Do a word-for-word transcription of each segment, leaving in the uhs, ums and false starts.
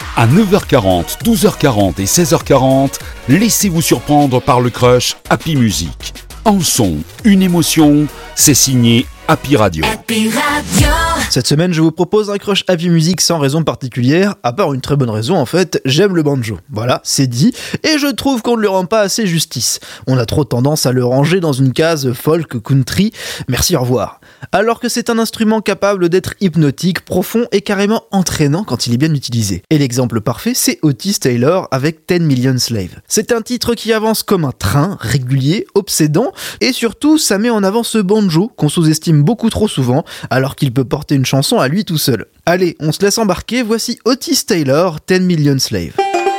À neuf heures quarante, douze heures quarante et seize heures quarante, laissez-vous surprendre par le crush Happy Music. Un son, une émotion, c'est signé Happy Radio. Happy Radio. Cette semaine, je vous propose un crush Happy Music sans raison particulière, à part une très bonne raison en fait, j'aime le banjo. Voilà, c'est dit, et je trouve qu'on ne lui rend pas assez justice. On a trop tendance à le ranger dans une case folk country, merci au revoir. Alors que c'est un instrument capable d'être hypnotique, profond et carrément entraînant quand il est bien utilisé. Et l'exemple parfait, c'est Otis Taylor avec ten million Slaves. C'est un titre qui avance comme un train, régulier, obsédant, et surtout ça met en avant ce banjo qu'on sous-estime beaucoup trop souvent, alors qu'il peut porter une chanson à lui tout seul. Allez, on se laisse embarquer, voici Otis Taylor, ten million Slaves.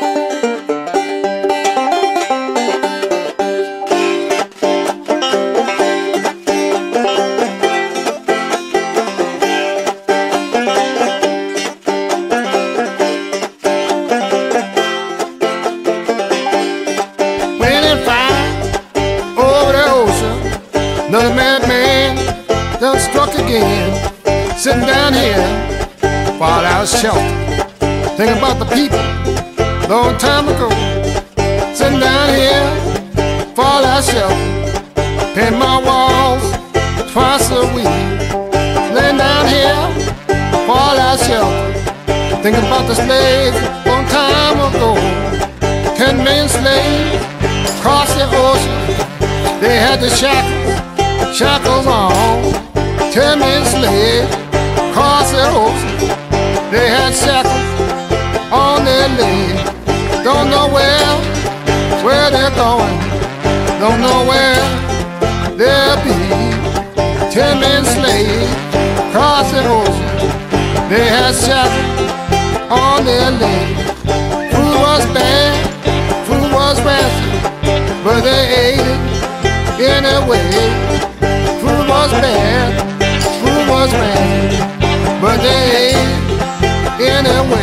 Another madman done struck again. Sitting down here, while I was sheltered, thinking about the people long time ago. Sitting down here, while I was sheltered, paint my walls twice a week. Laying down here, while I was sheltered, thinking about the slaves long time ago. Ten million slaves across the ocean, they had the shackles. Shackles on, ten million slaves across the ocean. They had shackles on their legs. Don't know where, where they're going. Don't know where they'll be. Ten million slaves across the ocean. They had shackles on their legs. Food was bad, food was rancid, but they ate it anyway. Food was bad, food was bad, but they ate anyway.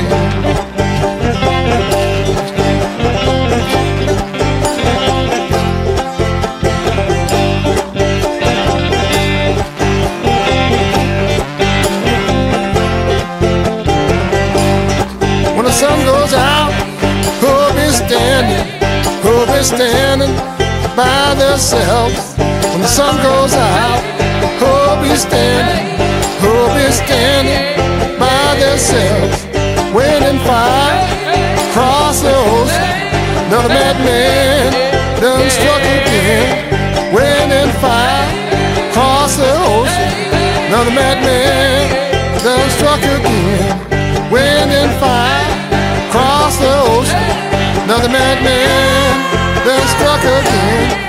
When the sun goes out, who'll be standing, who'll be standing by themselves. When the sun goes out, who'll be standing, who'll be standing by themselves, waiting fire across the ocean. Another madman done struck again, waiting fire across the ocean. Another madman done struck again, waiting fire across the ocean. Another madman done struck again.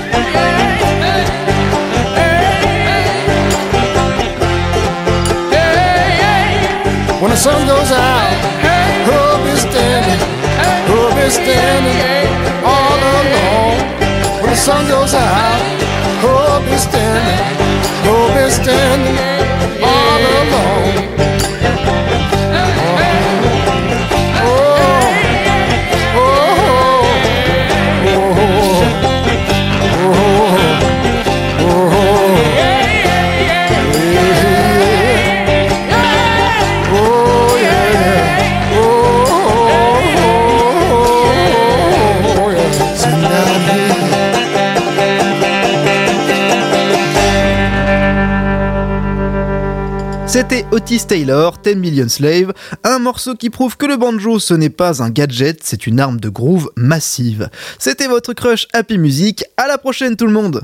When the sun goes out, who'll be standing, who'll be standing all alone. When the sun goes out, who'll be standing, who'll be standing all alone. C'était Otis Taylor, ten million Slaves, un morceau qui prouve que le banjo ce n'est pas un gadget, c'est une arme de groove massive. C'était votre crush Happy Music, à la prochaine tout le monde!